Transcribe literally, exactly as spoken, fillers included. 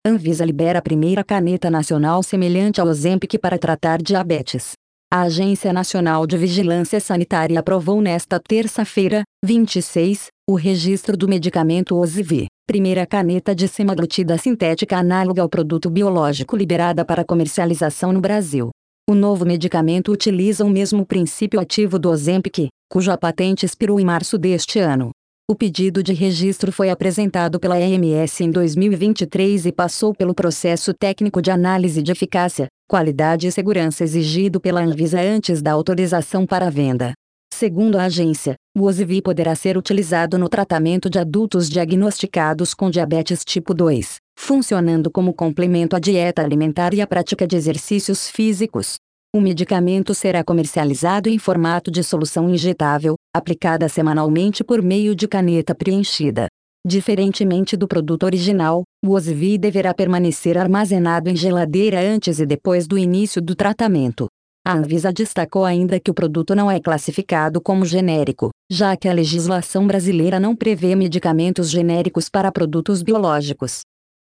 Anvisa libera a primeira caneta nacional semelhante ao Ozempic para tratar diabetes. A Agência Nacional de Vigilância Sanitária aprovou nesta terça-feira, vinte e seis, o registro do medicamento Ozivy, primeira caneta de semaglutida sintética análoga ao produto biológico liberada para comercialização no Brasil. O novo medicamento utiliza o mesmo princípio ativo do Ozempic, cuja patente expirou em março deste ano. O pedido de registro foi apresentado pela A M S em dois mil e vinte e três e passou pelo processo técnico de análise de eficácia, qualidade e segurança exigido pela Anvisa antes da autorização para a venda. Segundo a agência, o Ozivy poderá ser utilizado no tratamento de adultos diagnosticados com diabetes tipo dois, funcionando como complemento à dieta alimentar e à prática de exercícios físicos. O medicamento será comercializado em formato de solução injetável, aplicada semanalmente por meio de caneta preenchida. Diferentemente do produto original, o Ozivy deverá permanecer armazenado em geladeira antes e depois do início do tratamento. A Anvisa destacou ainda que o produto não é classificado como genérico, já que a legislação brasileira não prevê medicamentos genéricos para produtos biológicos.